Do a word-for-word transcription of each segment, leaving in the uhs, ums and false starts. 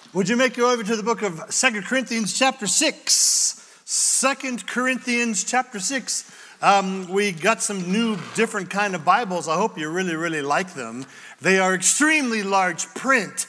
Would you make your way over to the book of Second Corinthians chapter six? Second Corinthians chapter six. Um, we got some new different kind of Bibles. I hope you really, really like them. They are extremely large print.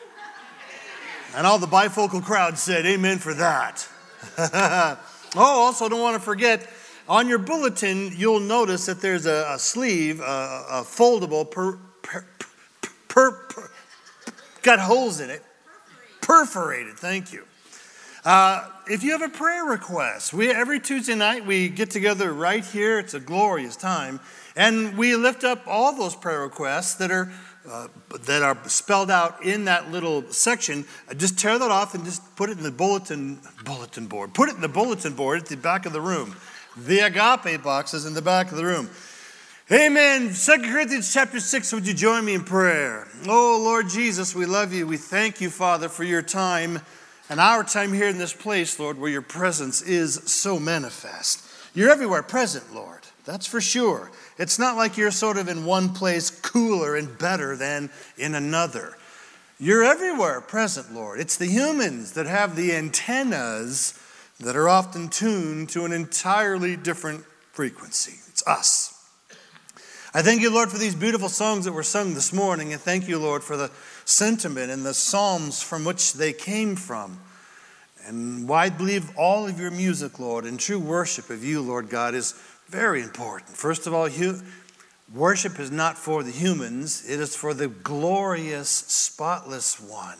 And all the bifocal crowd said amen for that. Oh, also don't want to forget, on your bulletin, you'll notice that there's a, a sleeve, a, a foldable, per, per, per, per, got holes in it. Perforated, thank you. Uh, if you have a prayer request, we every Tuesday night we get together right here. It's a glorious time, and we lift up all those prayer requests that are uh, that are spelled out in that little section. Uh, just tear that off and just put it in the bulletin bulletin board. Put it in the bulletin board at the back of the room. The agape box is in the back of the room. Amen. Second Corinthians chapter six, would you join me in prayer? Oh, Lord Jesus, we love you. We thank you, Father, for your time and our time here in this place, Lord, where your presence is so manifest. You're everywhere present, Lord. That's for sure. It's not like you're sort of in one place cooler and better than in another. You're everywhere present, Lord. It's the humans that have the antennas that are often tuned to an entirely different frequency. It's us. I thank you, Lord, for these beautiful songs that were sung this morning. And thank you, Lord, for the sentiment and the psalms from which they came from. And I believe all of your music, Lord, and true worship of you, Lord God, is very important. First of all, worship is not for the humans. It is for the glorious, spotless one.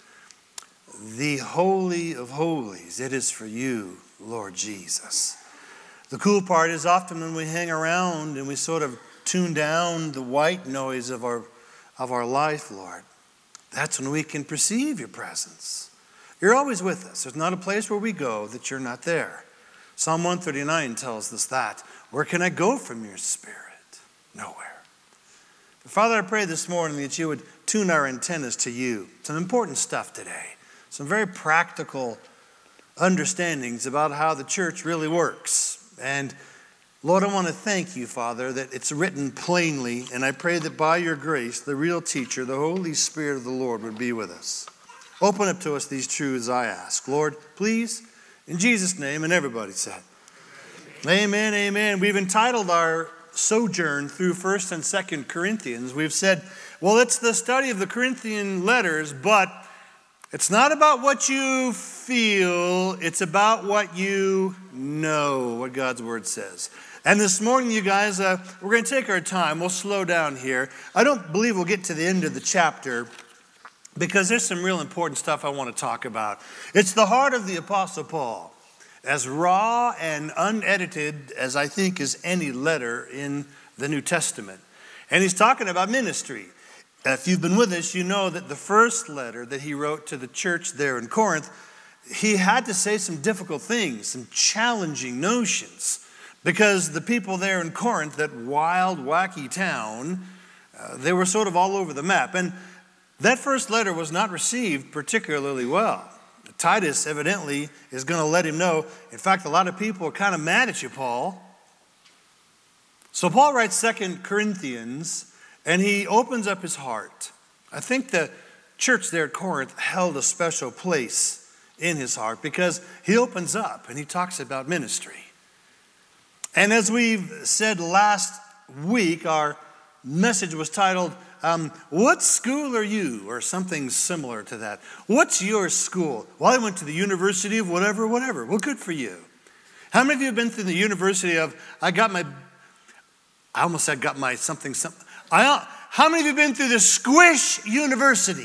The Holy of Holies. It is for you, Lord Jesus. The cool part is often when we hang around and we sort of tune down the white noise of our of our life, Lord. That's when we can perceive your presence. You're always with us. There's not a place where we go that you're not there. Psalm one thirty-nine tells us that. Where can I go from your spirit? Nowhere. But Father, I pray this morning that you would tune our antennas to you. Some important stuff today. Some very practical understandings about how the church really works. And Lord, I want to thank you, Father, that it's written plainly, and I pray that by your grace, the real teacher, the Holy Spirit of the Lord would be with us. Open up to us these truths, I ask. Lord, please, in Jesus' name, and everybody said, amen, amen. We've entitled our sojourn through First and Second Corinthians. We've said, well, it's the study of the Corinthian letters, but it's not about what you feel, it's about what you know, what God's word says. And this morning, you guys, uh, we're going to take our time. We'll slow down here. I don't believe we'll get to the end of the chapter because there's some real important stuff I want to talk about. It's the heart of the Apostle Paul, as raw and unedited as I think is any letter in the New Testament. And he's talking about ministry. If you've been with us, you know that the first letter that he wrote to the church there in Corinth, he had to say some difficult things, some challenging notions. Because the people there in Corinth, that wild, wacky town, uh, they were sort of all over the map. And that first letter was not received particularly well. Titus evidently is going to let him know. In fact, a lot of people are kind of mad at you, Paul. So Paul writes Second Corinthians, and he opens up his heart. I think the church there at Corinth held a special place in his heart because he opens up and he talks about ministry. And as we've said last week, our message was titled, um, what school are you? Or something similar to that. What's your school? Well, I went to the University of whatever, whatever. Well, good for you. How many of you have been through the University of, I got my, I almost said got my something, something. I, how many of you have been through the Squish University?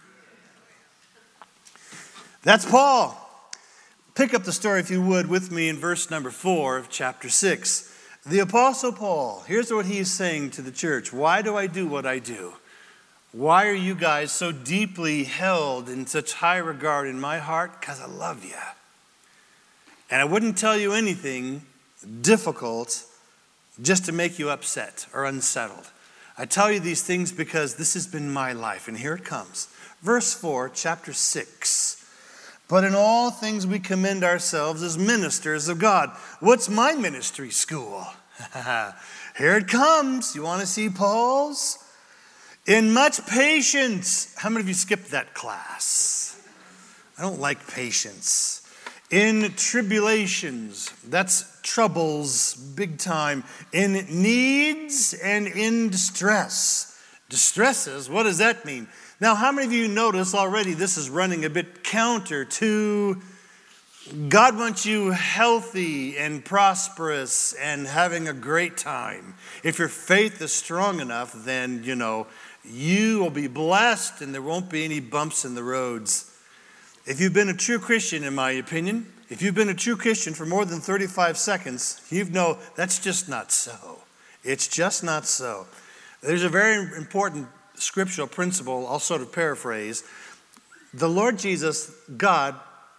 That's Paul. Pick up the story, if you would, with me in verse number four of chapter six. The Apostle Paul, here's what he's saying to the church. Why do I do what I do? Why are you guys so deeply held in such high regard in my heart? Because I love you. And I wouldn't tell you anything difficult just to make you upset or unsettled. I tell you these things because this has been my life. And here it comes. Verse four, chapter six. But in all things we commend ourselves as ministers of God. What's my ministry school? Here it comes. You want to see Paul's? In much patience. How many of you skipped that class? I don't like patience. In tribulations, that's troubles, big time. In needs and in distress. Distresses, what does that mean? Now, how many of you notice already this is running a bit counter to God wants you healthy and prosperous and having a great time. If your faith is strong enough, then, you know, you will be blessed and there won't be any bumps in the roads. If you've been a true Christian, in my opinion, if you've been a true Christian for more than thirty-five seconds, you know that's just not so. It's just not so. There's a very important scriptural principle, I'll sort of paraphrase. The Lord Jesus, God,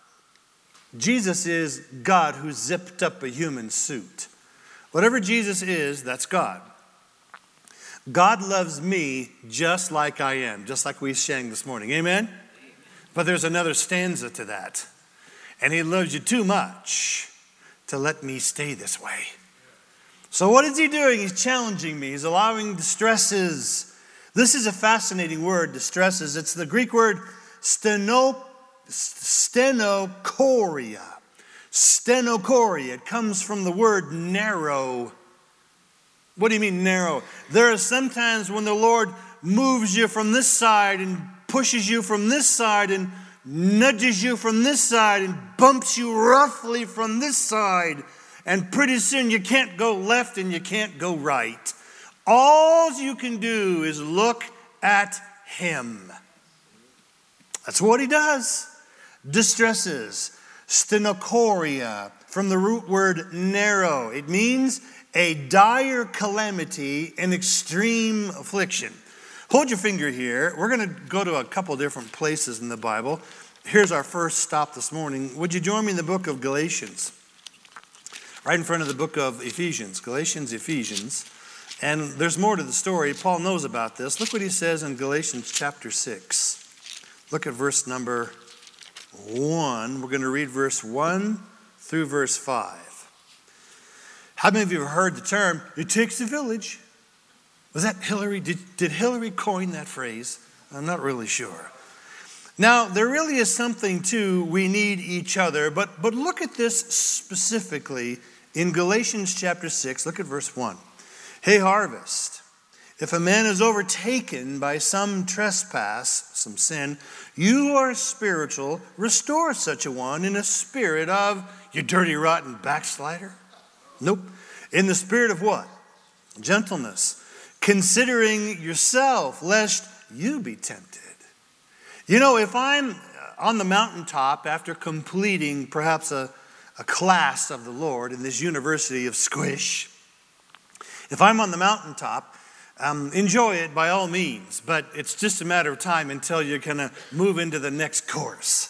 Jesus is God who zipped up a human suit. Whatever Jesus is, that's God. God loves me just like I am, just like we sang this morning. Amen? Amen? But there's another stanza to that. And he loves you too much to let me stay this way. So what is he doing? He's challenging me. He's allowing distresses. This is a fascinating word, distresses. It's the Greek word steno, stenochoria. Stenochoria. It comes from the word narrow. What do you mean narrow? There are sometimes when the Lord moves you from this side and pushes you from this side and nudges you from this side and bumps you roughly from this side. And pretty soon you can't go left and you can't go right. All you can do is look at him. That's what he does. Distresses. Stenochoria, from the root word narrow. It means a dire calamity and extreme affliction. Hold your finger here. We're going to go to a couple different places in the Bible. Here's our first stop this morning. Would you join me in the book of Galatians? Right in front of the book of Ephesians. Galatians, Ephesians. And there's more to the story. Paul knows about this. Look what he says in Galatians chapter six. Look at verse number one. We're going to read verse one through verse five. How many of you have heard the term, it takes a village? Was that Hillary? Did, did Hillary coin that phrase? I'm not really sure. Now, there really is something to we need each other, but, but look at this specifically in Galatians chapter six. Look at verse one. Hey, harvest, if a man is overtaken by some trespass, some sin, you are spiritual, restore such a one in a spirit of, you dirty, rotten backslider. Nope. In the spirit of what? Gentleness. Considering yourself, lest you be tempted. You know, if I'm on the mountaintop after completing perhaps a, a class of the Lord in this University of Squish, if I'm on the mountaintop, um, enjoy it by all means, but it's just a matter of time until you're going to move into the next course.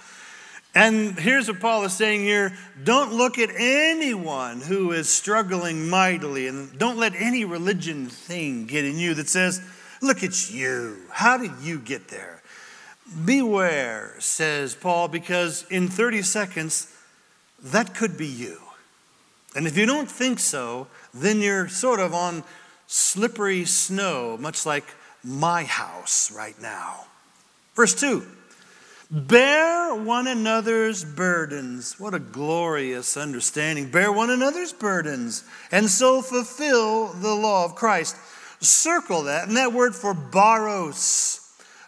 And here's what Paul is saying here. Don't look at anyone who is struggling mightily, and don't let any religion thing get in you that says, look at you. How did you get there? Beware, says Paul, because in thirty seconds, that could be you. And if you don't think so, then you're sort of on slippery snow, much like my house right now. Verse two. Bear one another's burdens. What a glorious understanding. Bear one another's burdens and so fulfill the law of Christ. Circle that. And that word for baros.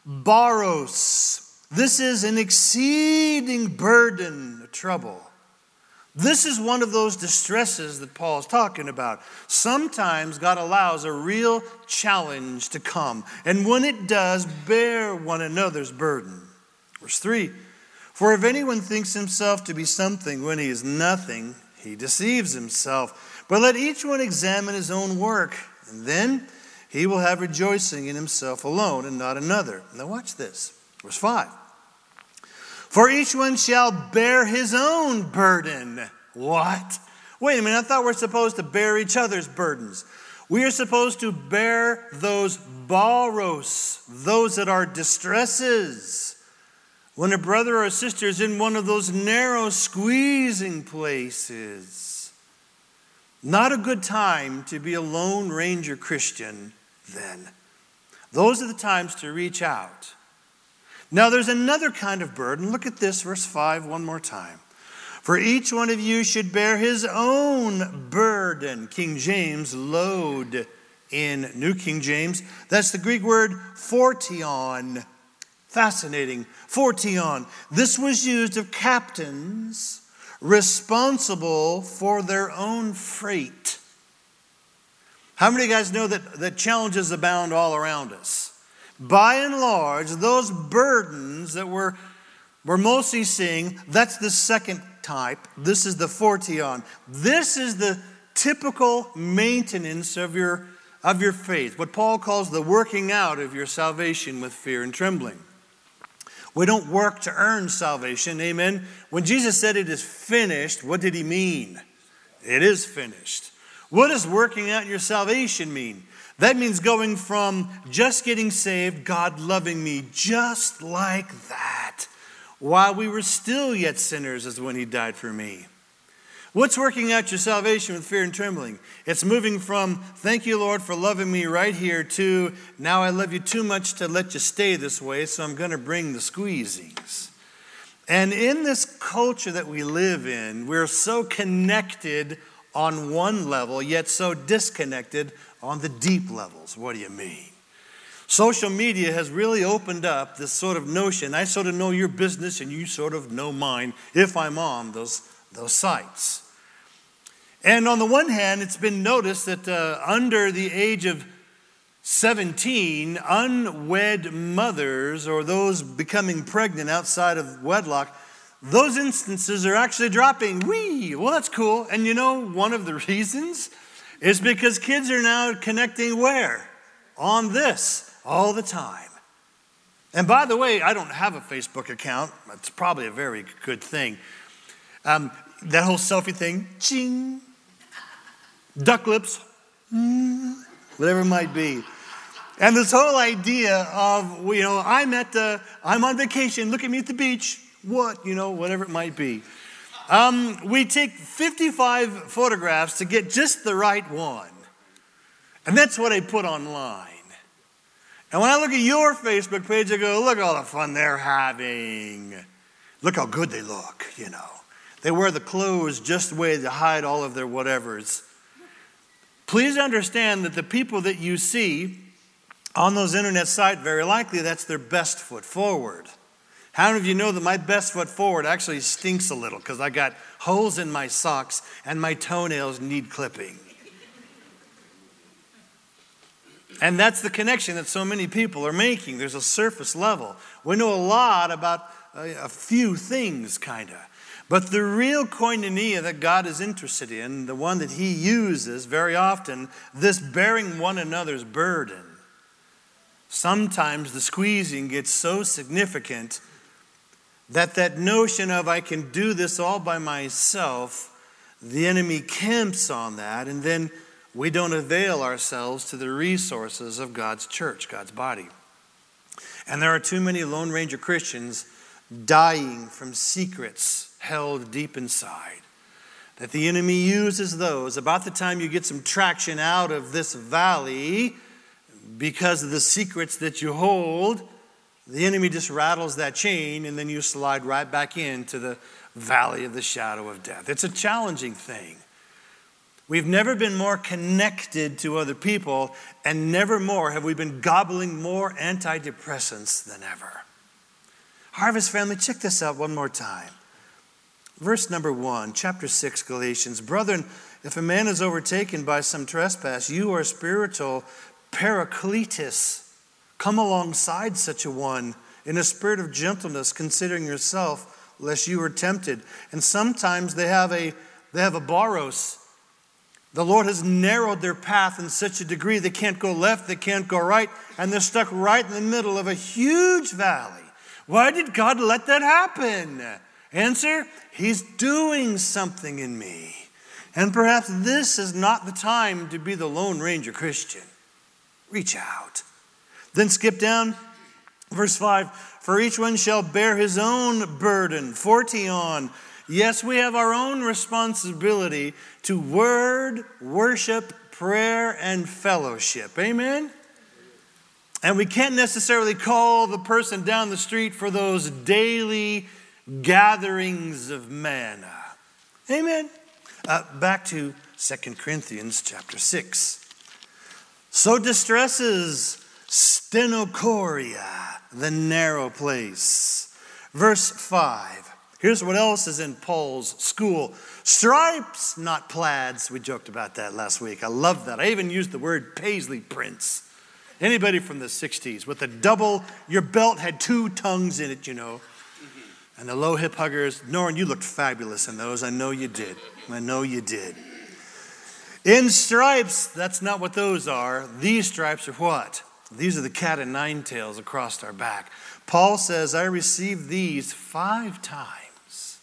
Baros. This is an exceeding burden, trouble. This is one of those distresses that Paul is talking about. Sometimes God allows a real challenge to come. And when it does, bear one another's burden. Verse three, for if anyone thinks himself to be something when he is nothing, he deceives himself. But let each one examine his own work, and then he will have rejoicing in himself alone and not another. Now watch this. Verse five, for each one shall bear his own burden. What? Wait a minute, I thought we're supposed to bear each other's burdens. We are supposed to bear those baros, those that are distresses. When a brother or a sister is in one of those narrow squeezing places, not a good time to be a Lone Ranger Christian then. Those are the times to reach out. Now there's another kind of burden. Look at this, verse five, one more time. For each one of you should bear his own burden. King James, load in New King James. That's the Greek word fortion. Fascinating. Fortion. This was used of captains responsible for their own freight. How many of you guys know that, that challenges abound all around us? By and large, those burdens that we're, we're mostly seeing, that's the second type. This is the fortion. This is the typical maintenance of your, of your faith, what Paul calls the working out of your salvation with fear and trembling. We don't work to earn salvation, amen? When Jesus said it is finished, what did he mean? It is finished. What does working out your salvation mean? That means going from just getting saved, God loving me just like that, while we were still yet sinners is when he died for me. What's working out your salvation with fear and trembling? It's moving from, thank you, Lord, for loving me right here, to, now I love you too much to let you stay this way, so I'm going to bring the squeezings. And in this culture that we live in, we're so connected on one level, yet so disconnected on the deep levels. What do you mean? Social media has really opened up this sort of notion, I sort of know your business and you sort of know mine, if I'm on those, those sites. And on the one hand, it's been noticed that uh, under the age of seventeen, unwed mothers or those becoming pregnant outside of wedlock, those instances are actually dropping. Whee! Well, that's cool. And you know, one of the reasons is because kids are now connecting where? On this all the time. And by the way, I don't have a Facebook account. It's probably a very good thing. Um, that whole selfie thing, ching, duck lips, mm, whatever it might be. And this whole idea of, you know, I'm at the, I'm on vacation, look at me at the beach, what, you know, whatever it might be. Um, we take fifty-five photographs to get just the right one. And that's what I put online. And when I look at your Facebook page, I go, look at all the fun they're having. Look how good they look, you know. They wear the clothes just the way to hide all of their whatevers. Please understand that the people that you see on those internet sites, very likely that's their best foot forward. How many of you know that my best foot forward actually stinks a little because I got holes in my socks and my toenails need clipping? And that's the connection that so many people are making. There's a surface level. We know a lot about a, a few things, kind of. But the real koinonia that God is interested in, the one that he uses very often, this bearing one another's burden. Sometimes the squeezing gets so significant that that notion of I can do this all by myself, the enemy camps on that, and then we don't avail ourselves to the resources of God's church, God's body. And there are too many Lone Ranger Christians dying from secrets held deep inside. That the enemy uses those. About the time you get some traction out of this valley, because of the secrets that you hold, the enemy just rattles that chain and then you slide right back into the valley of the shadow of death. It's a challenging thing. We've never been more connected to other people, and never more have we been gobbling more antidepressants than ever. Harvest family, check this out one more time. Verse number one, chapter six, Galatians. Brethren, if a man is overtaken by some trespass, you are spiritual Paracletus. Come alongside such a one in a spirit of gentleness, considering yourself, lest you are tempted. And sometimes they have a they have a baros. The Lord has narrowed their path in such a degree they can't go left, they can't go right, and they're stuck right in the middle of a huge valley. Why did God let that happen? Answer, he's doing something in me. And perhaps this is not the time to be the Lone Ranger Christian. Reach out. Then skip down, verse five. For each one shall bear his own burden. Fortion. Yes, we have our own responsibility to word, worship, prayer, and fellowship. Amen? And we can't necessarily call the person down the street for those daily gatherings of manna. Amen. Uh, back to Second Corinthians chapter six. So distresses stenochoria, the narrow place. Verse five. Here's what else is in Paul's school. Stripes, not plaids. We joked about that last week. I love that. I even used the word paisley prints. Anybody from the sixties with a double, your belt had two tongues in it, you know. And the low hip huggers. Norrin, you looked fabulous in those. I know you did. I know you did. In stripes, that's not what those are. These stripes are what? These are the cat and nine tails across our back. Paul says, I received these five times.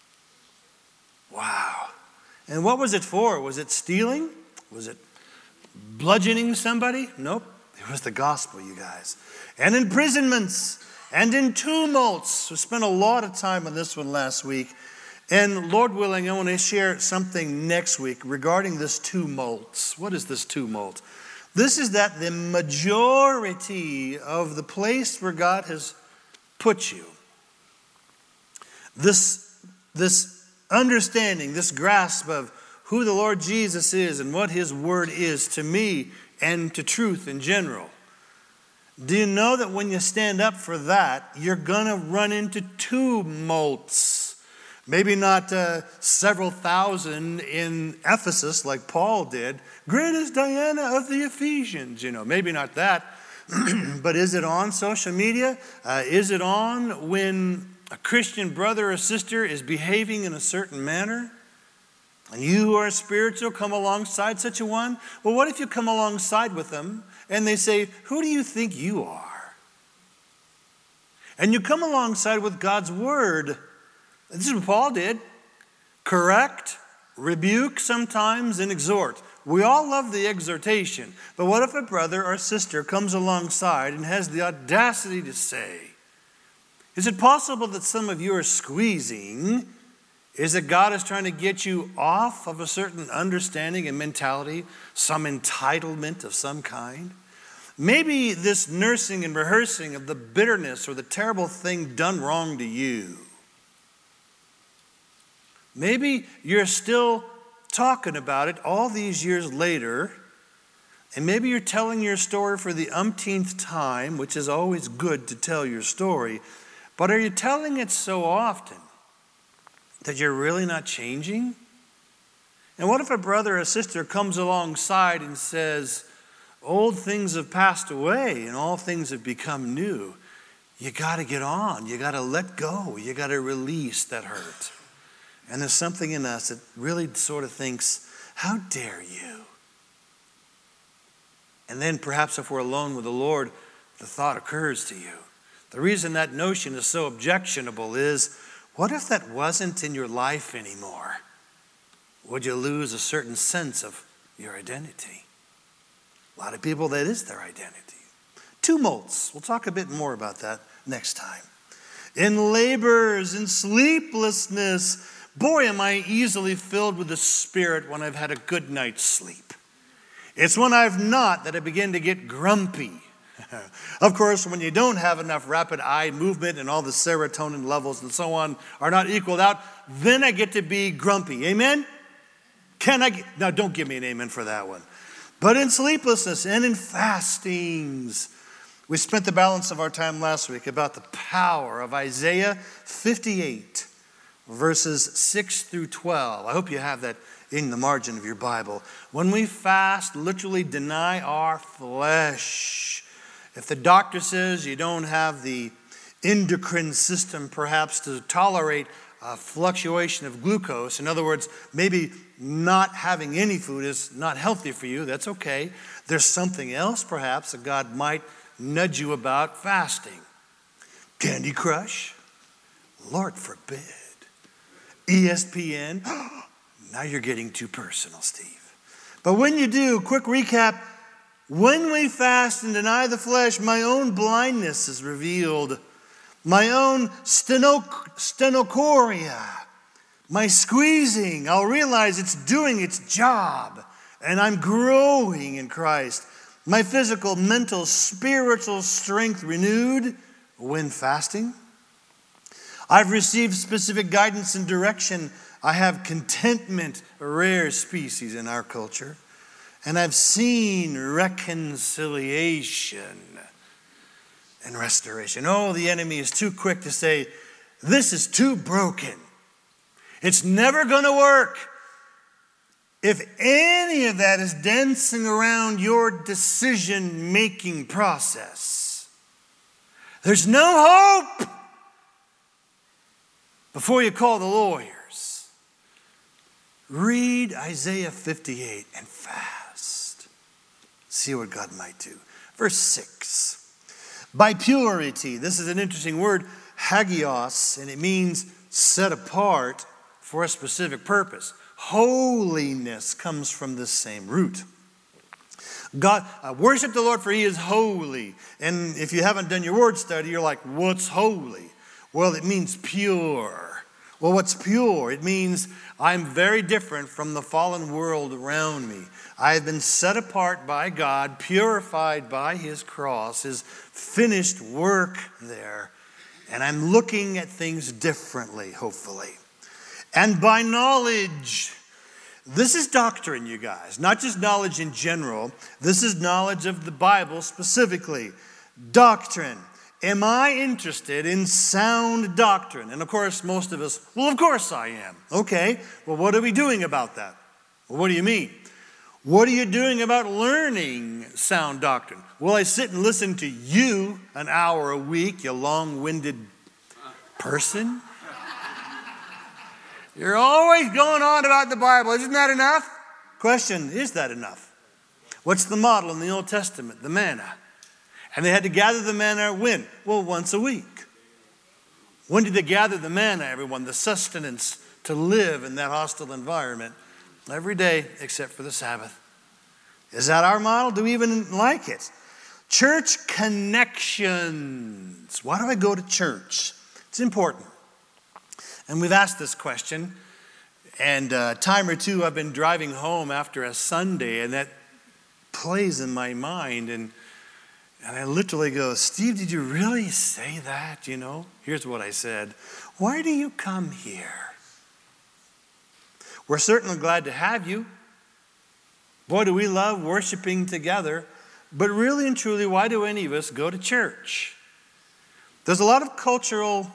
Wow. And what was it for? Was it stealing? Was it bludgeoning somebody? Nope. It was the gospel, you guys. And imprisonments and in tumults. We spent a lot of time on this one last week. And Lord willing, I want to share something next week regarding this tumults. What is this tumult? This is that the majority of the place where God has put you, this, this understanding, this grasp of who the Lord Jesus is and what his word is to me and to truth in general. Do you know that when you stand up for that, you're going to run into tumults? Maybe not uh, several thousand in Ephesus like Paul did. Great is Diana of the Ephesians, you know. Maybe not that. But is it on social media? Uh, is it on when a Christian brother or sister is behaving in a certain manner? And you who are spiritual come alongside such a one? Well, what if you come alongside with them and they say, who do you think you are? And you come alongside with God's word. This is what Paul did. Correct, rebuke sometimes, and exhort. We all love the exhortation. But what if a brother or sister comes alongside and has the audacity to say, is it possible that some of you are squeezing? Is it God is trying to get you off of a certain understanding and mentality, some entitlement of some kind? Maybe this nursing and rehearsing of the bitterness or the terrible thing done wrong to you. Maybe you're still talking about it all these years later, and maybe you're telling your story for the umpteenth time, which is always good to tell your story, but are you telling it so often that you're really not changing? And what if a brother or sister comes alongside and says, old things have passed away and all things have become new? You got to get on. You got to let go. You got to release that hurt. And there's something in us that really sort of thinks, how dare you? And then perhaps if we're alone with the Lord, the thought occurs to you. The reason that notion is so objectionable is, what if that wasn't in your life anymore? Would you lose a certain sense of your identity? A lot of people, that is their identity. Tumults. We'll talk a bit more about that next time. In labors, in sleeplessness. Boy, am I easily filled with the Spirit when I've had a good night's sleep. It's when I've not that I begin to get grumpy. Of course, when you don't have enough rapid eye movement and all the serotonin levels and so on are not equaled out, then I get to be grumpy. Amen? Can I? Get, now, don't give me an amen for that one. But in sleeplessness and in fastings. We spent the balance of our time last week about the power of Isaiah fifty-eight, verses six through twelve. I hope you have that in the margin of your Bible. When we fast, literally deny our flesh. If the doctor says you don't have the endocrine system perhaps to tolerate a fluctuation of glucose, in other words, maybe not having any food is not healthy for you, that's okay. There's something else perhaps that God might nudge you about fasting. Candy Crush? Lord forbid. E S P N? Now you're getting too personal, Steve. But when you do, quick recap, when we fast and deny the flesh, my own blindness is revealed. My own steno- stenochoria, my squeezing, I'll realize it's doing its job and I'm growing in Christ. my physical, mental, spiritual strength renewed when fasting. I've received specific guidance and direction. I have contentment, a rare species in our culture. And I've seen reconciliation and restoration. Oh, the enemy is too quick to say, this is too broken. It's never going to work. If any of that is dancing around your decision-making process, there's no hope before you call the lawyers. Read Isaiah fifty-eight and fast. See what God might do. Verse six. By purity, this is an interesting word, hagios, and it means set apart for a specific purpose. Holiness comes from this same root. God, uh, worship the Lord for He is holy. And if you haven't done your word study, you're like, what's holy? Well, it means pure. Well, what's pure? It means I'm very different from the fallen world around me. I have been set apart by God, purified by His cross, His finished work there. And I'm looking at things differently, hopefully. And by knowledge. This is doctrine, you guys. Not just knowledge in general. This is knowledge of the Bible specifically. Doctrine. Am I interested in sound doctrine? And of course, most of us, well, of course I am. Okay, well, what are we doing about that? Well, what do you mean? What are you doing about learning sound doctrine? Well, I sit and listen to you an hour a week, you long-winded person. You're always going on about the Bible. Isn't that enough? Question, is that enough? What's the model in the Old Testament? The manna. And they had to gather the manna when? Well, once a week. When did they gather the manna, everyone? The sustenance to live in that hostile environment. Every day except for the Sabbath. Is that our model? Do we even like it? Church connections. Why do I go to church? It's important. And we've asked this question. And a time or two I've been driving home after a Sunday, and that plays in my mind. And, and I literally go, Steve, did you really say that? You know, here's what I said. Why do you come here? We're certainly glad to have you. Boy, do we love worshiping together. But really and truly, why do any of us go to church? There's a lot of cultural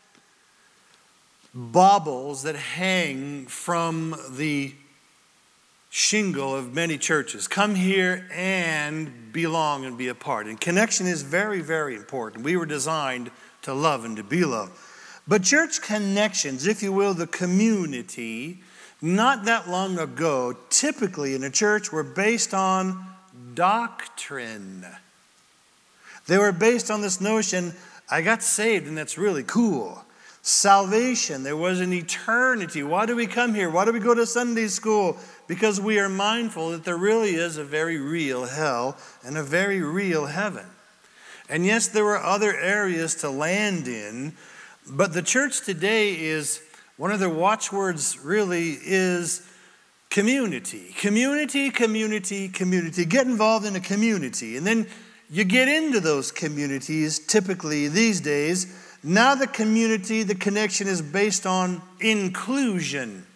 baubles that hang from the shingle of many churches. Come here and belong and be a part. And connection is very, very important. We were designed to love and to be loved. But church connections, if you will, the community, not that long ago, typically in a church, were based on doctrine. They were based on this notion, I got saved and that's really cool. Salvation, there was an eternity. Why do we come here? Why do we go to Sunday school? Because we are mindful that there really is a very real hell and a very real heaven. And yes, there were other areas to land in, but the church today is, one of their watchwords really is community. Community, community, community. Get involved in a community. And then you get into those communities, typically these days. Now the community, the connection is based on inclusion,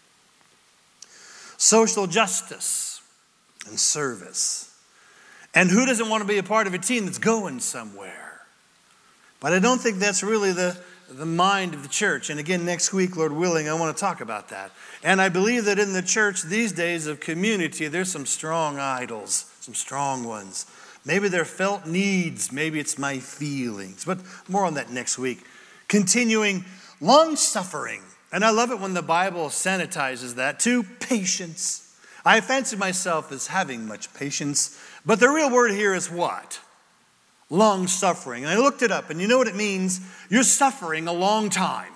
social justice, and service. And who doesn't want to be a part of a team that's going somewhere? But I don't think that's really the, the mind of the church. And again, next week, Lord willing, I want to talk about that. And I believe that in the church these days of community, there's some strong idols, some strong ones. Maybe they're felt needs. Maybe it's my feelings. But more on that next week. Continuing, long-suffering. And I love it when the Bible sanitizes that to patience. I fancy myself as having much patience. But the real word here is what? Long-suffering. And I looked it up. And you know what it means? You're suffering a long time.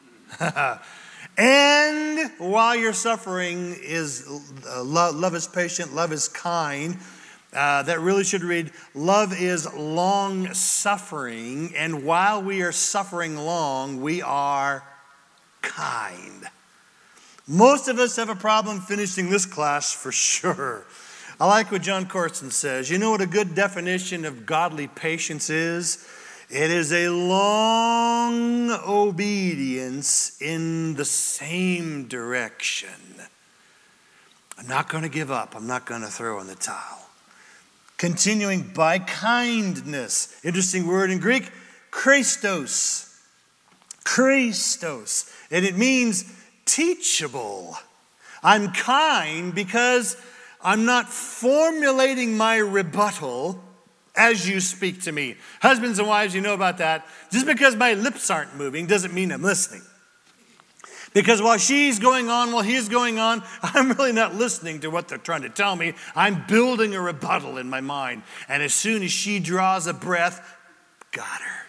And while you're suffering, is uh, love, love is patient, love is kind. Uh, that really should read, love is long-suffering, and while we are suffering long, we are kind. Most of us have a problem finishing this class for sure. I like what John Corson says. You know what a good definition of godly patience is? It is a long obedience in the same direction. I'm not going to give up. I'm not going to throw in the towel. Continuing by kindness. Interesting word in Greek, Christos. Christos. And it means teachable. I'm kind because I'm not formulating my rebuttal as you speak to me. Husbands and wives, you know about that. Just because my lips aren't moving doesn't mean I'm listening. Because while she's going on, while he's going on, I'm really not listening to what they're trying to tell me. I'm building a rebuttal in my mind. And as soon as she draws a breath, got her.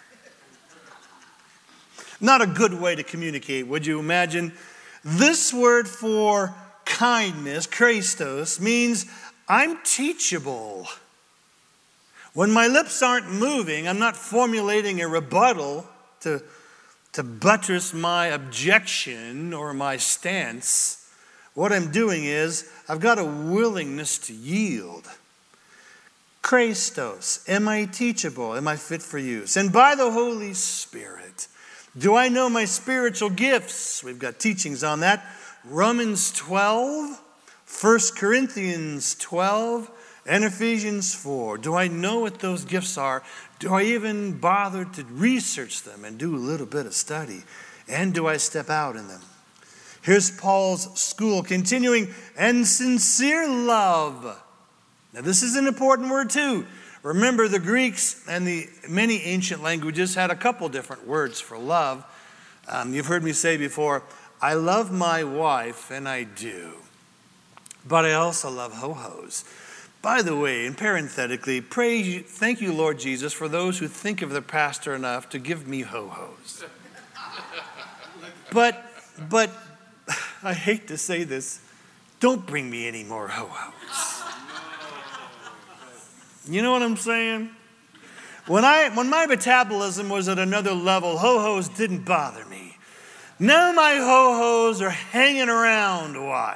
Not a good way to communicate, would you imagine? This word for kindness, Christos, means I'm teachable. When my lips aren't moving, I'm not formulating a rebuttal to, to buttress my objection or my stance. What I'm doing is I've got a willingness to yield. Christos, am I teachable? Am I fit for use? And by the Holy Spirit, do I know my spiritual gifts? We've got teachings on that. Romans twelve, First Corinthians twelve, and Ephesians four. Do I know what those gifts are? Do I even bother to research them and do a little bit of study? And do I step out in them? Here's Paul's school continuing, and sincere love. Now this is an important word too. Remember, the Greeks and the many ancient languages had a couple different words for love. Um, you've heard me say before, I love my wife, and I do. But I also love ho-hos. By the way, and parenthetically, praise you, thank you, Lord Jesus, for those who think of their pastor enough to give me ho-hos. But, but, I hate to say this, don't bring me any more ho-hos. You know what I'm saying? When I when my metabolism was at another level, ho-hos didn't bother me. Now my ho-hos are hanging around a while.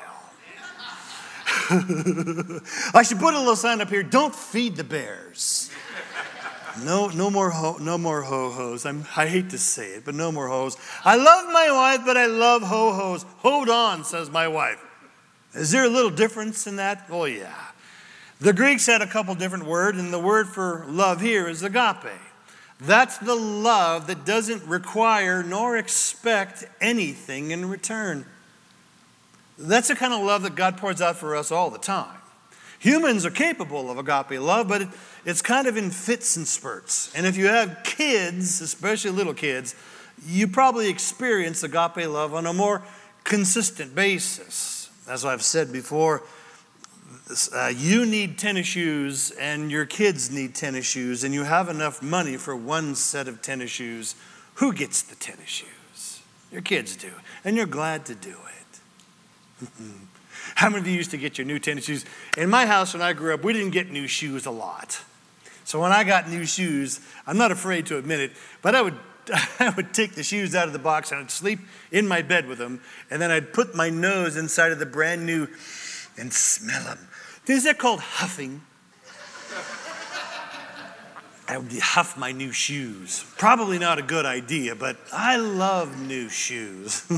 I should put a little sign up here, don't feed the bears. No, no more ho, no more ho-hos. I'm, I hate to say it, but no more ho-hos. I love my wife, but I love ho-hos. Hold on, says my wife. Is there a little difference in that? Oh, yeah. The Greeks had a couple different words, and the word for love here is agape. That's the love that doesn't require nor expect anything in return. That's the kind of love that God pours out for us all the time. Humans are capable of agape love, but it, it's kind of in fits and spurts. And if you have kids, especially little kids, you probably experience agape love on a more consistent basis. As I've said before, Uh, you need tennis shoes and your kids need tennis shoes and you have enough money for one set of tennis shoes. Who gets the tennis shoes? Your kids do. And you're glad to do it. How many of you used to get your new tennis shoes? In my house when I grew up, we didn't get new shoes a lot. So when I got new shoes, I'm not afraid to admit it, but I would I would take the shoes out of the box and I'd sleep in my bed with them. And then I'd put my nose inside of the brand new and smell them. Is that called huffing? I would huff my new shoes. Probably not a good idea, but I love new shoes.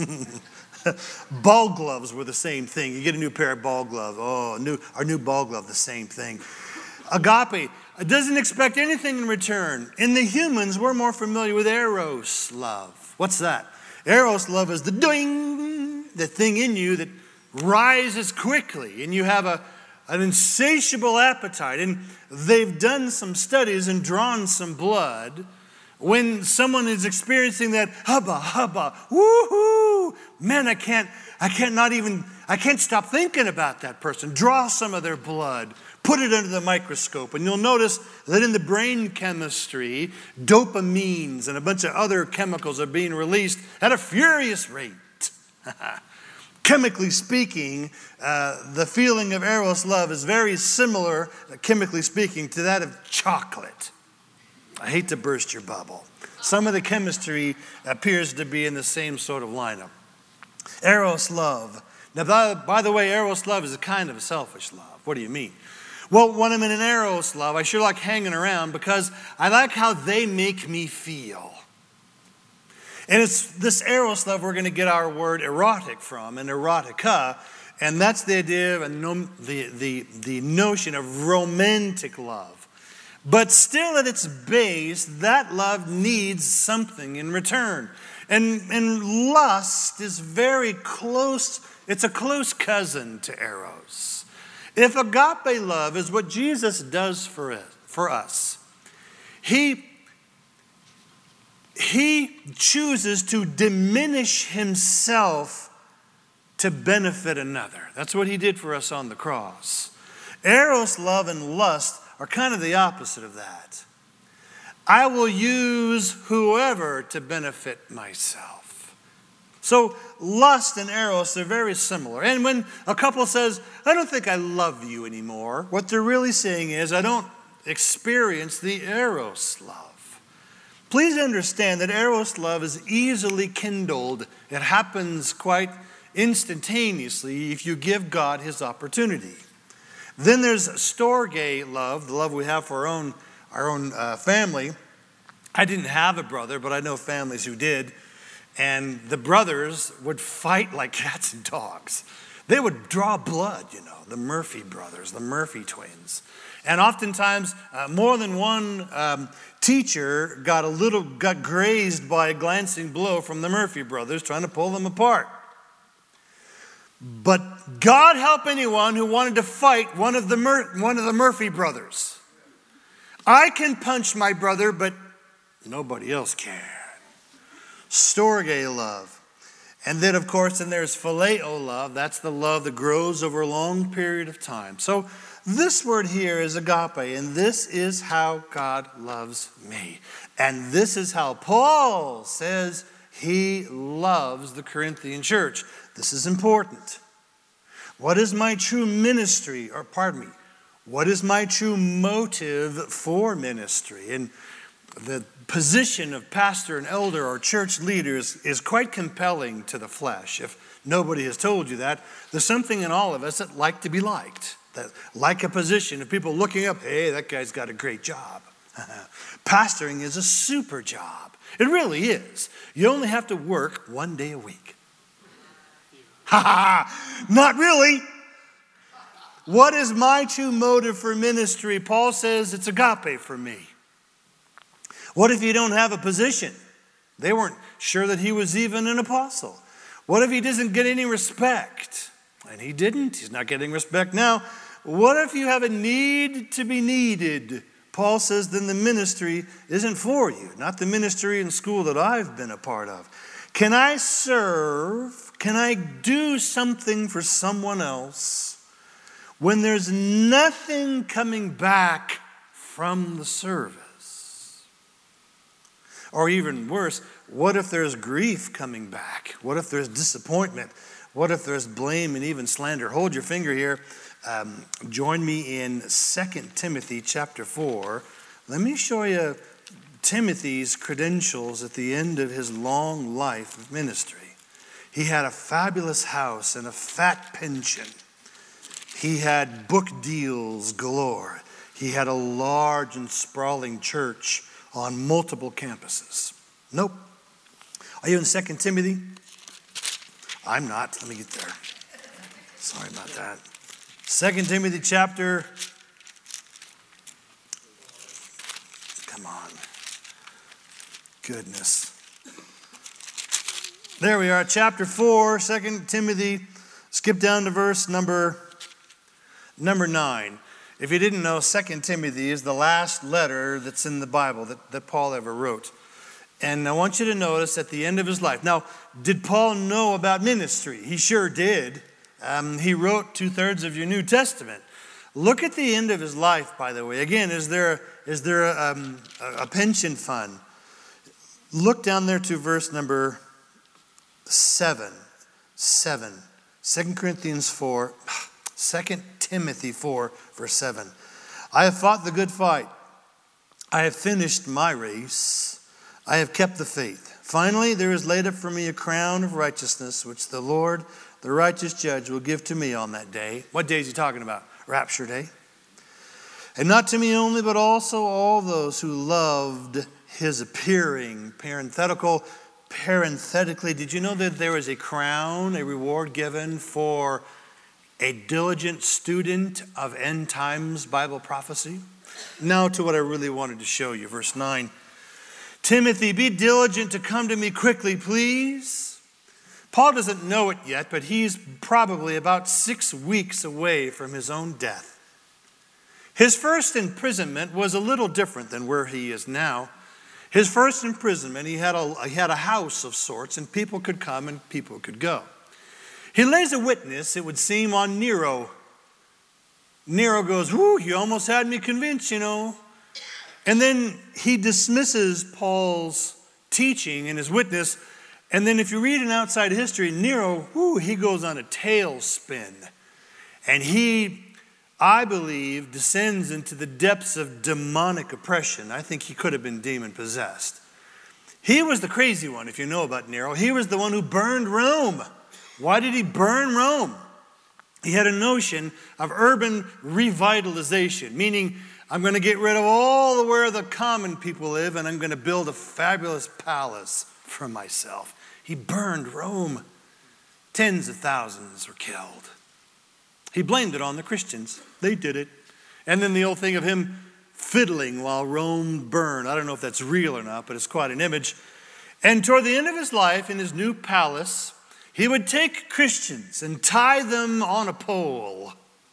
Ball gloves were the same thing. You get a new pair of ball gloves. Oh, new, our new ball glove, the same thing. Agape, it doesn't expect anything in return. In the humans, we're more familiar with eros love. What's that? Eros love is the doing, the thing in you that rises quickly, and you have a an insatiable appetite. And they've done some studies and drawn some blood. When someone is experiencing that hubba, hubba, woohoo, man, I can't, I can't not even, I can't stop thinking about that person. Draw some of their blood, put it under the microscope, and you'll notice that in the brain chemistry, dopamines and a bunch of other chemicals are being released at a furious rate. Chemically speaking, uh, the feeling of eros love is very similar, uh, chemically speaking, to that of chocolate. I hate to burst your bubble. Some of the chemistry appears to be in the same sort of lineup. Eros love Now, by, by the way, eros love is a kind of a selfish love. What do you mean? Well, when I'm in an eros love, I sure like hanging around because I like how they make me feel. And it's this eros love we're going to get our word erotic from, and erotica, and that's the idea of a no, the, the, the notion of romantic love. But still at its base, that love needs something in return. And, and lust is very close, it's a close cousin to eros. If agape love is what Jesus does for it, for us, he, he chooses to diminish himself to benefit another. That's what he did for us on the cross. Eros love and lust are kind of the opposite of that. I will use whoever to benefit myself. So lust and eros are very similar. And when a couple says, I don't think I love you anymore, what they're really saying is, I don't experience the eros love. Please understand that eros love is easily kindled. It happens quite instantaneously if you give God his opportunity. Then there's storge love, the love we have for our own, our own uh, family. I didn't have a brother, but I know families who did. And the brothers would fight like cats and dogs. They would draw blood, you know, the Murphy brothers, the Murphy twins. And oftentimes, uh, more than one um, teacher got a little, got grazed by a glancing blow from the Murphy brothers trying to pull them apart. But God help anyone who wanted to fight one of the Mur- one of the Murphy brothers. I can punch my brother, but nobody else can. Storge love. And then, of course, then there's phileo love. That's the love that grows over a long period of time. So this word here is agape, and this is how God loves me. And this is how Paul says he loves the Corinthian church. This is important. What is my true ministry, or pardon me, what is my true motive for ministry? And the position of pastor and elder or church leaders is quite compelling to the flesh. If nobody has told you that, there's something in all of us that like to be liked, that like a position of people looking up, hey, that guy's got a great job. Pastoring is a super job. It really is. You only have to work one day a week. Ha ha! Not really. What is my true motive for ministry? Paul says it's agape for me. What if you don't have a position? They weren't sure that he was even an apostle. What if he doesn't get any respect? And he didn't. He's not getting respect now. What if you have a need to be needed? Paul says then the ministry isn't for you. Not the ministry in school that I've been a part of. Can I serve? Can I do something for someone else when there's nothing coming back from the service? Or even worse, what if there's grief coming back? What if there's disappointment? What if there's blame and even slander? Hold your finger here. Um, join me in Second Timothy chapter four. Let me show you Timothy's credentials at the end of his long life of ministry. He had a fabulous house and a fat pension. He had book deals galore. He had a large and sprawling church on multiple campuses. Nope. Are you in Second Timothy? I'm not. Let me get there. Sorry about that. Second Timothy chapter. Come on. Goodness. There we are. Chapter four, Second Timothy. Skip down to verse number, number nine. If you didn't know, Second Timothy is the last letter that's in the Bible that, that Paul ever wrote. And I want you to notice at the end of his life. Now, did Paul know about ministry? He sure did. Um, he wrote two-thirds of your New Testament. Look at the end of his life, by the way. Again, is there, is there a, um, a pension fund? Look down there to verse number seven. Seven. Second Corinthians four. Second Timothy four, verse seven. I have fought the good fight. I have finished my race. I have kept the faith. Finally, there is laid up for me a crown of righteousness, which the Lord, the righteous judge, will give to me on that day. What day is he talking about? Rapture day. And not to me only, but also all those who loved his appearing. Parenthetical, parenthetically, did you know that there is a crown, a reward given for a diligent student of end times Bible prophecy? Now to what I really wanted to show you, verse nine. Timothy, be diligent to come to me quickly, please. Paul doesn't know it yet, but he's probably about six weeks away from his own death. His first imprisonment was a little different than where he is now. His first imprisonment, he had a, he had a house of sorts, and people could come and people could go. He lays a witness, it would seem, on Nero. Nero goes, whoo, you almost had me convinced, you know. And then he dismisses Paul's teaching and his witness. And then if you read in outside history, Nero, whoo, he goes on a tailspin. And he, I believe, descends into the depths of demonic oppression. I think he could have been demon-possessed. He was the crazy one, if you know about Nero. He was the one who burned Rome. Why did he burn Rome? He had a notion of urban revitalization, meaning I'm going to get rid of all the where the common people live and I'm going to build a fabulous palace for myself. He burned Rome. Tens of thousands were killed. He blamed it on the Christians. They did it. And then the old thing of him fiddling while Rome burned. I don't know if that's real or not, but it's quite an image. And toward the end of his life, in his new palace, he would take Christians and tie them on a pole.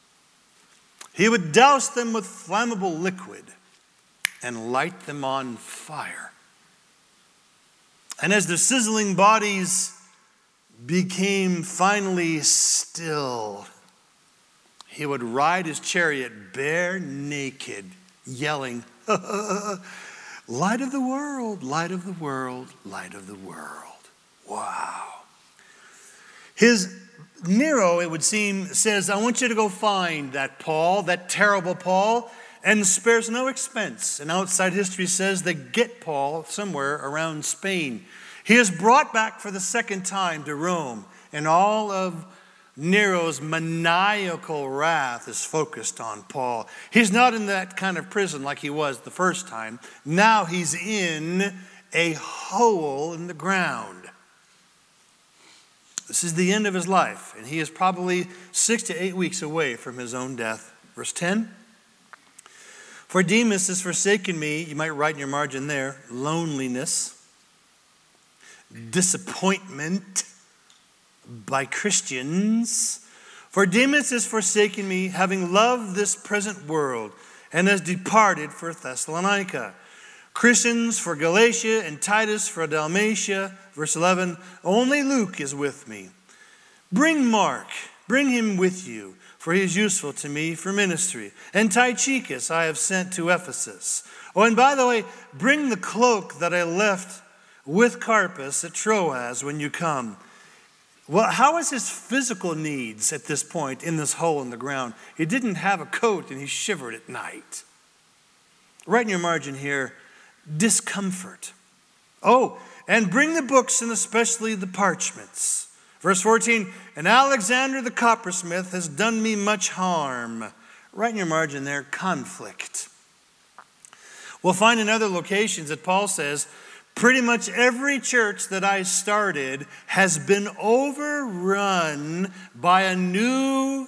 He would douse them with flammable liquid and light them on fire. And as the sizzling bodies became finally still, he would ride his chariot bare naked, yelling, light of the world, light of the world, light of the world. Wow. His Nero, it would seem, says, I want you to go find that Paul, that terrible Paul, and spares no expense. And outside history says they get Paul somewhere around Spain. He is brought back for the second time to Rome, and all of Nero's maniacal wrath is focused on Paul. He's not in that kind of prison like he was the first time. Now he's in a hole in the ground. This is the end of his life, and he is probably six to eight weeks away from his own death. Verse ten. For Demas has forsaken me, you might write in your margin there, loneliness, disappointment by Christians. For Demas has forsaken me, having loved this present world, and has departed for Thessalonica. Christians for Galatia, and Titus for Dalmatia. Verse eleven, only Luke is with me. Bring Mark, bring him with you, for he is useful to me for ministry. And Tychicus I have sent to Ephesus. Oh, and by the way, bring the cloak that I left with Carpus at Troas when you come. Well, how is his physical needs at this point in this hole in the ground? He didn't have a coat and he shivered at night. Write in your margin here, discomfort. Oh, and bring the books and especially the parchments. Verse fourteen, and Alexander the coppersmith has done me much harm. Write in your margin there, conflict. We'll find in other locations that Paul says, pretty much every church that I started has been overrun by a new,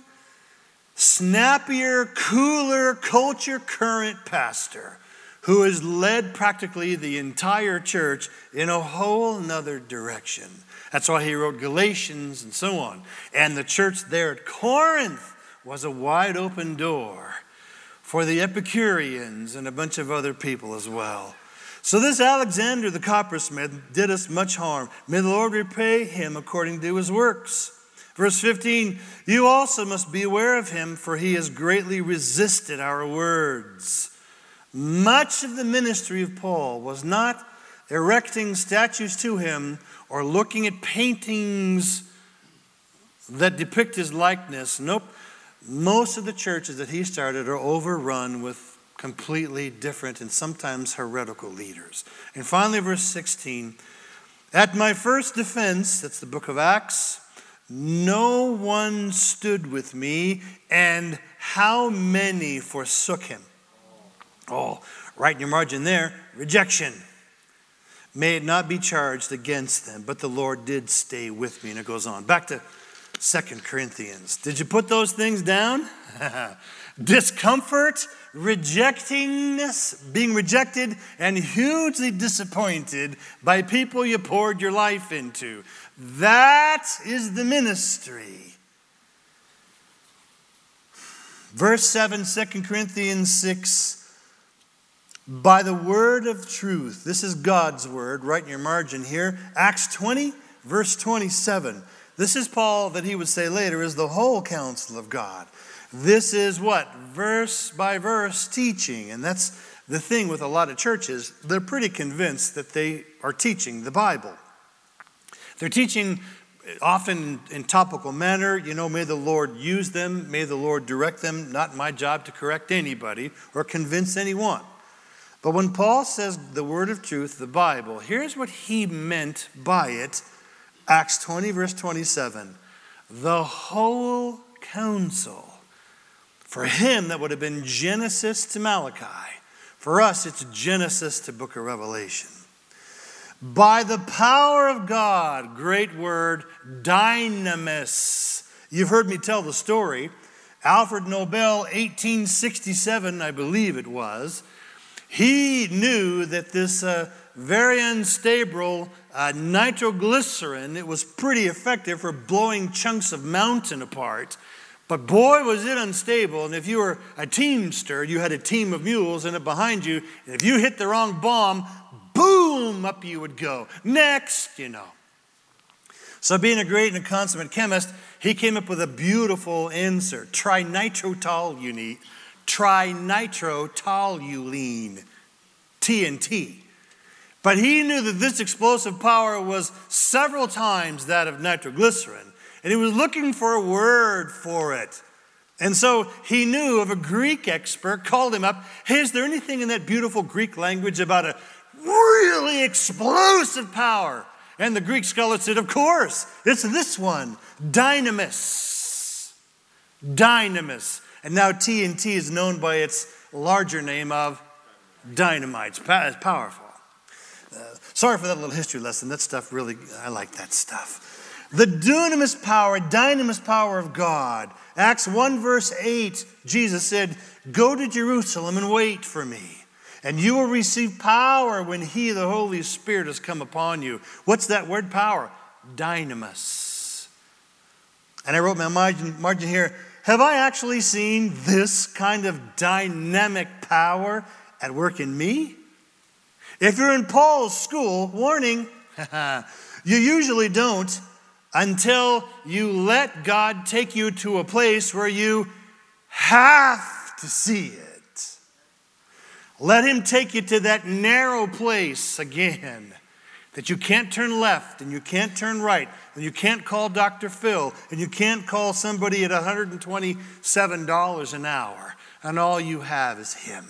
snappier, cooler, culture current pastor who has led practically the entire church in a whole nother direction. That's why he wrote Galatians and so on. And the church there at Corinth was a wide open door for the Epicureans and a bunch of other people as well. So this Alexander the coppersmith did us much harm. May the Lord repay him according to his works. Verse fifteen, you also must be aware of him, for he has greatly resisted our words. Much of the ministry of Paul was not erecting statues to him or looking at paintings that depict his likeness. Nope. Most of the churches that he started are overrun with completely different and sometimes heretical leaders. And finally, verse sixteen, at my first defense, that's the book of Acts, no one stood with me, and how many forsook him? Oh, right in your margin there, rejection. May it not be charged against them, but the Lord did stay with me. And it goes on. Back to Second Corinthians. Did you put those things down? Discomfort, rejectingness, being rejected, and hugely disappointed by people you poured your life into. That is the ministry. Verse seven, Second Corinthians six. By the word of truth. This is God's word, right in your margin here. Acts twenty, verse twenty-seven. This is Paul that he would say later is the whole counsel of God. This is what? Verse by verse teaching. And that's the thing with a lot of churches. They're pretty convinced that they are teaching the Bible. They're teaching often in topical manner. You know, may the Lord use them. May the Lord direct them. Not my job to correct anybody or convince anyone. But when Paul says the word of truth, the Bible, here's what he meant by it. Acts twenty, verse twenty-seven. The whole counsel. For him, that would have been Genesis to Malachi. For us, it's Genesis to book of Revelation. By the power of God, great word, dynamis. You've heard me tell the story. Alfred Nobel, eighteen sixty-seven, I believe it was. He knew that this uh, very unstable uh, nitroglycerin, it was pretty effective for blowing chunks of mountain apart. But boy, was it unstable. And if you were a teamster, you had a team of mules in it behind you. And if you hit the wrong bomb, boom, up you would go. Next, you know. So being a great and a consummate chemist, he came up with a beautiful insert, trinitrotoluene. Trinitrotoluene, T N T. But he knew that this explosive power was several times that of nitroglycerin, and he was looking for a word for it. And so he knew of a Greek expert, called him up. Hey, is there anything in that beautiful Greek language about a really explosive power? And the Greek scholar said, of course, it's this one, dynamis. Dynamis. And now T N T is known by its larger name of dynamite. It's powerful. Uh, sorry for that little history lesson. That stuff really, I like that stuff. The dunamis power, dynamis power of God. Acts one verse eight, Jesus said, go to Jerusalem and wait for me. And you will receive power when he, the Holy Spirit, has come upon you. What's that word power? Dynamis. And I wrote my margin, margin here, have I actually seen this kind of dynamic power at work in me? If you're in Paul's school, warning, you usually don't until you let God take you to a place where you have to see it. Let him take you to that narrow place again, that you can't turn left and you can't turn right and you can't call Doctor Phil and you can't call somebody at one hundred twenty-seven dollars an hour and all you have is him.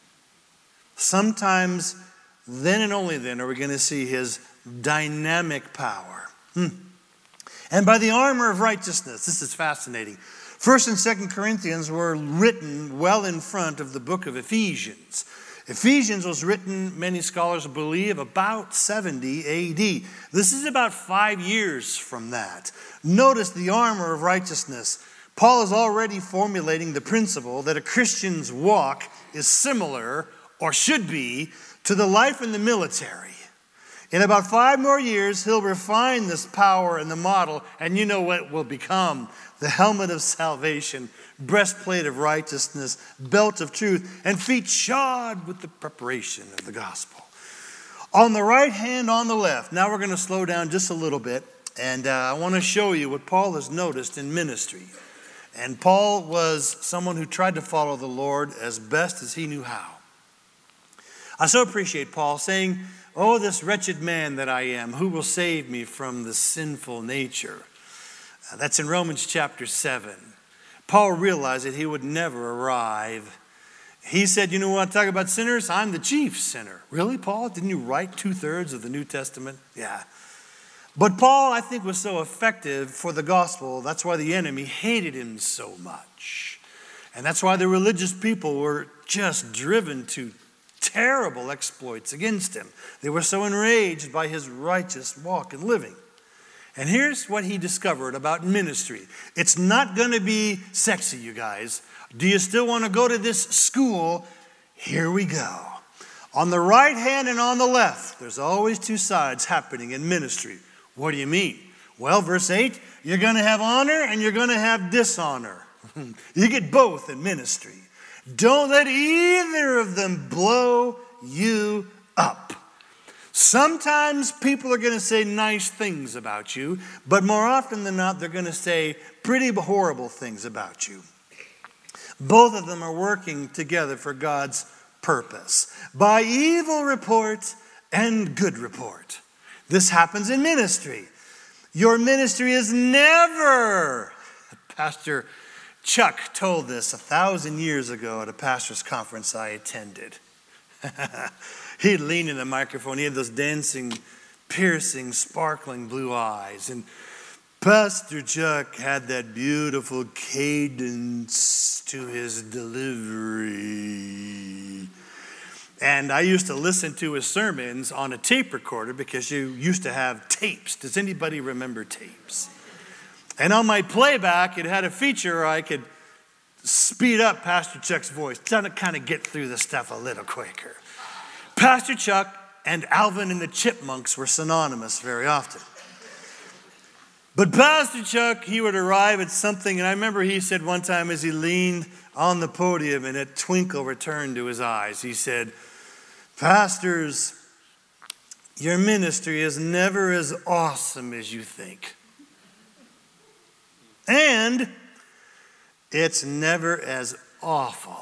Sometimes then and only then are we going to see his dynamic power. Hmm. And by the armor of righteousness, this is fascinating. First and Second Corinthians were written well in front of the book of Ephesians. Ephesians was written, many scholars believe, about seventy A D. This is about five years from that. Notice the armor of righteousness. Paul is already formulating the principle that a Christian's walk is similar, or should be, to the life in the military. In about five more years, he'll refine this power and the model, and you know what it will become. The helmet of salvation, breastplate of righteousness, belt of truth, and feet shod with the preparation of the gospel. On the right hand, on the left. Now we're going to slow down just a little bit, and uh, I want to show you what Paul has noticed in ministry. And Paul was someone who tried to follow the Lord as best as he knew how. I so appreciate Paul saying, oh, this wretched man that I am, who will save me from the sinful nature? Uh, that's in Romans chapter seven. Paul realized that he would never arrive. He said, you know what, talk about sinners? I'm the chief sinner. Really, Paul? Didn't you write two-thirds of the New Testament? Yeah. But Paul, I think, was so effective for the gospel. That's why the enemy hated him so much. And that's why the religious people were just driven to terrible exploits against him. They were so enraged by his righteous walk and living. And here's what he discovered about ministry. It's not going to be sexy, you guys. Do you still want to go to this school? Here we go. On the right hand and on the left, there's always two sides happening in ministry. What do you mean? Well, verse eight, you're going to have honor and you're going to have dishonor. You get both in ministry. Don't let either of them blow you up. Sometimes people are going to say nice things about you, but more often than not, they're going to say pretty horrible things about you. Both of them are working together for God's purpose. By evil report and good report. This happens in ministry. Your ministry is never, Pastor Chuck told this a thousand years ago at a pastor's conference I attended. He'd lean in the microphone. He had those dancing, piercing, sparkling blue eyes. And Pastor Chuck had that beautiful cadence to his delivery. And I used to listen to his sermons on a tape recorder because you used to have tapes. Does anybody remember tapes? And on my playback, it had a feature where I could speed up Pastor Chuck's voice, trying to kind of get through the stuff a little quicker. Pastor Chuck and Alvin and the Chipmunks were synonymous very often. But Pastor Chuck, he would arrive at something, and I remember he said one time as he leaned on the podium and a twinkle returned to his eyes, he said, "Pastors, your ministry is never as awesome as you think. And it's never as awful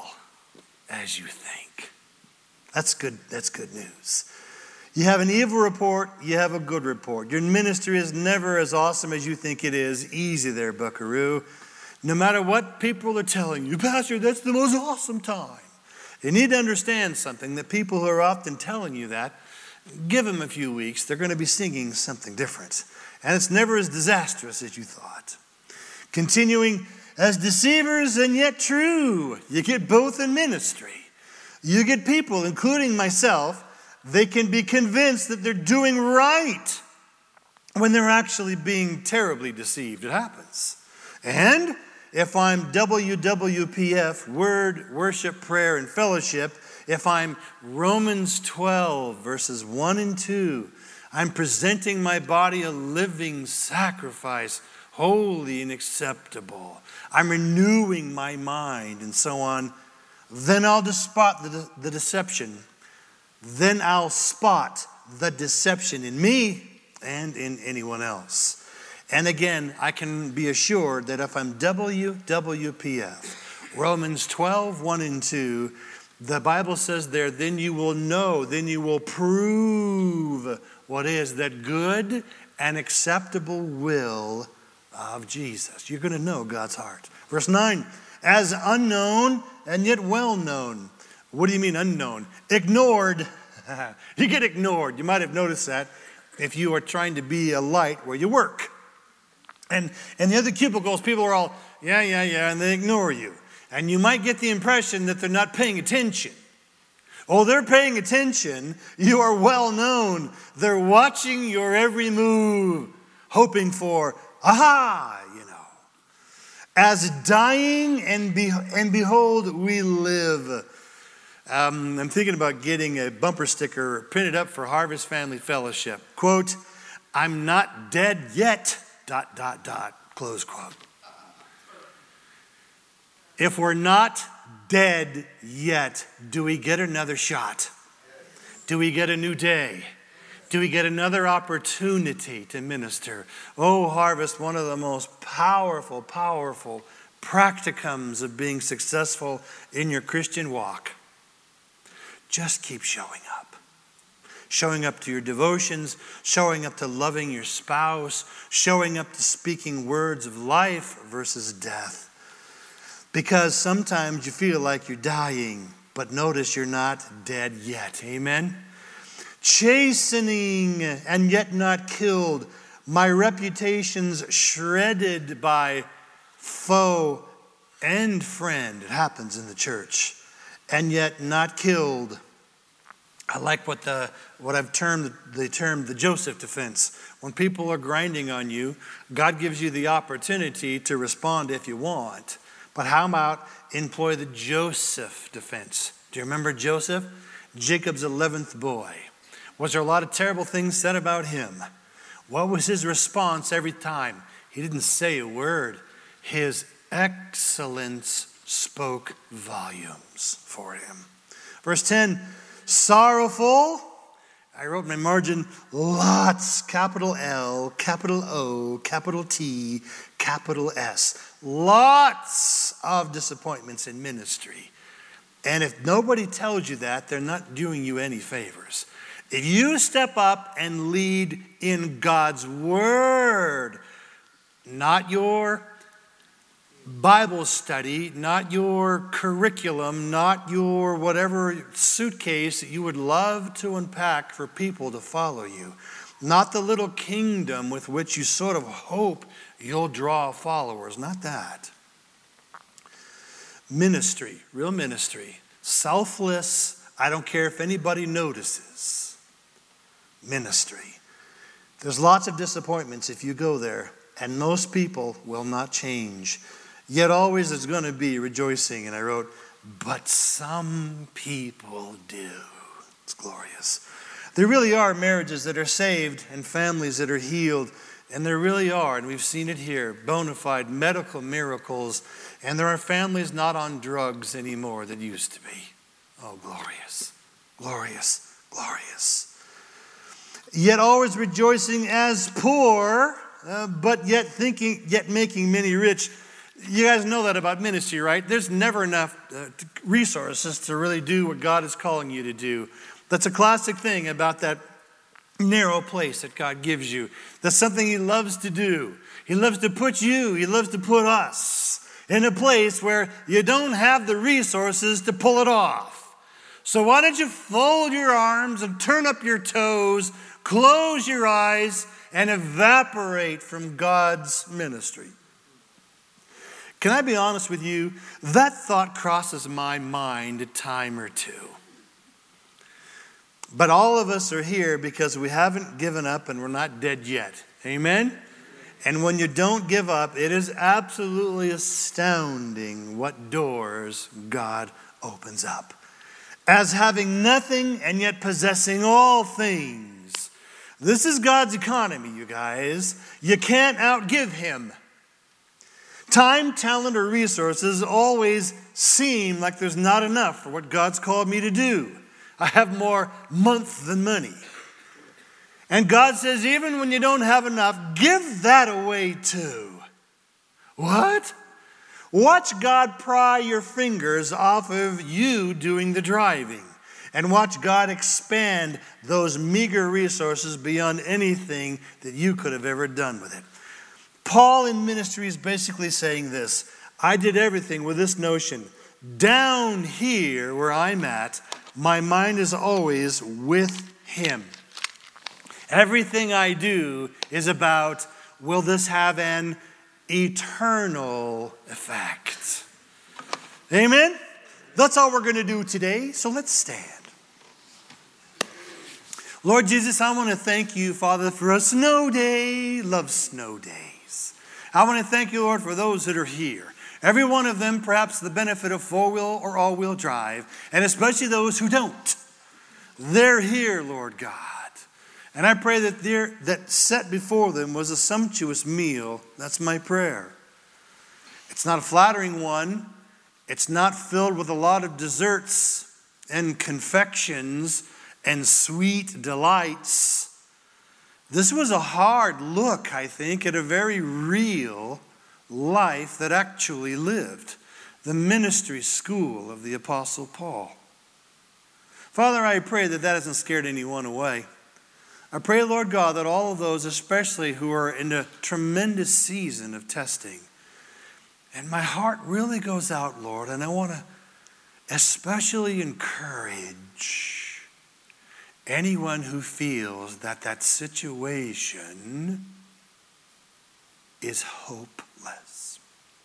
as you think." That's good, that's good news. You have an evil report, you have a good report. Your ministry is never as awesome as you think it is. Easy there, buckaroo. No matter what people are telling you, "Pastor, that's the most awesome time." You need to understand something, that people who are often telling you that, give them a few weeks, they're going to be singing something different. And it's never as disastrous as you thought. Continuing, as deceivers and yet true. You get both in ministry. You get people, including myself, they can be convinced that they're doing right when they're actually being terribly deceived. It happens. And if I'm W W P F, Word, Worship, Prayer, and Fellowship, if I'm Romans twelve, verses one and two, I'm presenting my body a living sacrifice, holy and acceptable. I'm renewing my mind and so on. Then I'll just spot the, de- the deception. Then I'll spot the deception in me and in anyone else. And again, I can be assured that if I'm W W P F, Romans twelve, one and two, the Bible says there, then you will know, then you will prove what is that good and acceptable will of Jesus. You're going to know God's heart. Verse nine, as unknown and yet well known. What do you mean unknown? Ignored. You get ignored. You might have noticed that if you are trying to be a light where you work. And and the other cubicles, people are all, yeah, yeah, yeah, and they ignore you. And you might get the impression that they're not paying attention. Oh, they're paying attention. You are well known. They're watching your every move, hoping for, aha, you know. As dying and, be, and behold, we live. Um, I'm thinking about getting a bumper sticker printed up for Harvest Family Fellowship. Quote, I'm not dead yet, dot, dot, dot, close quote. If we're not dead yet, do we get another shot? Do we get a new day? Do we get another opportunity to minister? Oh, Harvest, one of the most powerful, powerful practicums of being successful in your Christian walk. Just keep showing up. Showing up to your devotions, showing up to loving your spouse, showing up to speaking words of life versus death. Because sometimes you feel like you're dying, but notice you're not dead yet. Amen? Chastening and yet not killed, My reputation's shredded by foe and friend. It happens in the church. And yet not killed. I like what the what I've termed the term the Joseph defense. When people are grinding on you, God gives you the opportunity to respond if you want. But how about employ the Joseph defense? Do you remember Joseph? Jacob's eleventh boy. Was there a lot of terrible things said about him? What was his response every time? He didn't say a word. His excellence spoke volumes for him. Verse ten, sorrowful. I wrote in my margin, lots, capital L, capital O, capital T, capital S. Lots of disappointments in ministry. And if nobody tells you that, they're not doing you any favors. If you step up and lead in God's word, not your Bible study, not your curriculum, not your whatever suitcase that you would love to unpack for people to follow you, not the little kingdom with which you sort of hope you'll draw followers, not that. Ministry, real ministry, selfless, I don't care if anybody notices. Ministry. There's lots of disappointments if you go there, and most people will not change. Yet always there's going to be rejoicing. And I wrote, but some people do. It's glorious. There really are marriages that are saved and families that are healed. And there really are, and we've seen it here, bona fide medical miracles. And there are families not on drugs anymore that used to be. Oh, glorious, glorious, glorious. Yet always rejoicing as poor, uh, but yet thinking, yet making many rich. You guys know that about ministry, right? There's never enough uh, resources to really do what God is calling you to do. That's a classic thing about that narrow place that God gives you. That's something He loves to do. He loves to put you, He loves to put us in a place where you don't have the resources to pull it off. So why don't you fold your arms and turn up your toes, close your eyes, and evaporate from God's ministry? Can I be honest with you? That thought crosses my mind a time or two. But all of us are here because we haven't given up and we're not dead yet. Amen? And when you don't give up, it is absolutely astounding what doors God opens up. As having nothing and yet possessing all things. This is God's economy, you guys. You can't outgive Him. Time, talent, or resources always seem like there's not enough for what God's called me to do. I have more month than money. And God says, even when you don't have enough, give that away too. What? Watch God pry your fingers off of you doing the driving. And watch God expand those meager resources beyond anything that you could have ever done with it. Paul in ministry is basically saying this. I did everything with this notion. Down here where I'm at, my mind is always with Him. Everything I do is about, will this have an eternal effect? Amen? That's all we're going to do today, so let's stand. Lord Jesus, I want to thank you, Father, for a snow day. Love snow days. I want to thank you, Lord, for those that are here. Every one of them, perhaps the benefit of four-wheel or all-wheel drive, and especially those who don't. They're here, Lord God. And I pray that that set before them was a sumptuous meal. That's my prayer. It's not a flattering one. It's not filled with a lot of desserts and confections and sweet delights. This was a hard look, I think, at a very real life that actually lived. The ministry school of the Apostle Paul. Father, I pray that that hasn't scared anyone away. I pray, Lord God, that all of those, especially who are in a tremendous season of testing, and my heart really goes out, Lord, and I want to especially encourage anyone who feels that that situation is hopeless.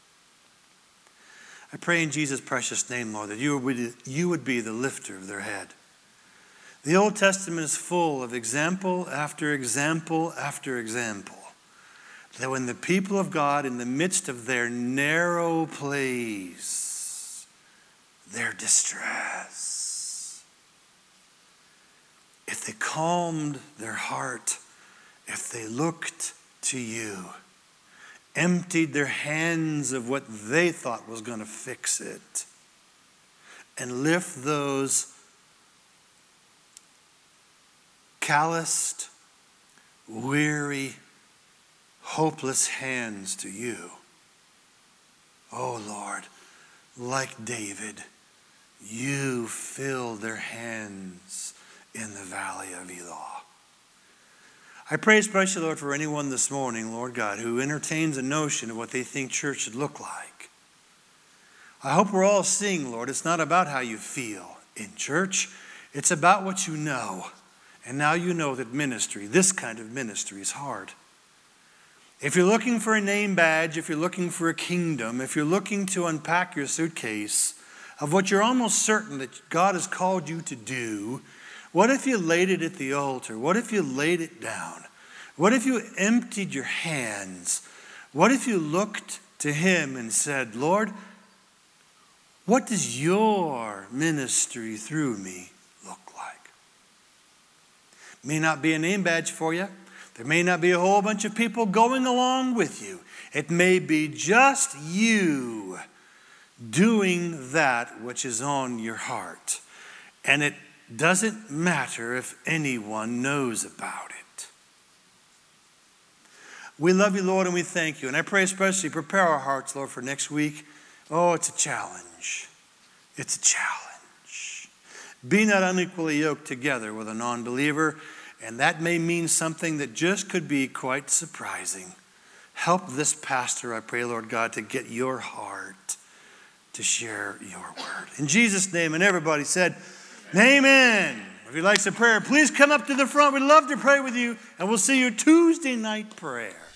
I pray in Jesus' precious name, Lord, that you would be, you would be the lifter of their head. The Old Testament is full of example after example after example. That when the people of God, in the midst of their narrow place, their distress, if they calmed their heart, if they looked to you, emptied their hands of what they thought was going to fix it, and lift those calloused, weary, hopeless hands to you. Oh Lord, like David, you filled their hands in the valley of Elah. I pray especially, Lord, for anyone this morning, Lord God, who entertains a notion of what they think church should look like. I hope we're all seeing, Lord, it's not about how you feel in church. It's about what you know. And now you know that ministry, this kind of ministry, is hard. If you're looking for a name badge, if you're looking for a kingdom, if you're looking to unpack your suitcase of what you're almost certain that God has called you to do, what if you laid it at the altar? What if you laid it down? What if you emptied your hands? What if you looked to him and said, Lord, what does your ministry through me look like? May not be a name badge for you. There may not be a whole bunch of people going along with you. It may be just you doing that which is on your heart. And it doesn't matter if anyone knows about it. We love you, Lord, and we thank you. And I pray especially prepare our hearts, Lord, for next week. Oh, it's a challenge. It's a challenge. Be not unequally yoked together with a non-believer. And that may mean something that just could be quite surprising. Help this pastor, I pray, Lord God, to get your heart to share your word. In Jesus' name, and everybody said, amen. If you'd like some prayer, please come up to the front. We'd love to pray with you, and we'll see you Tuesday night prayer.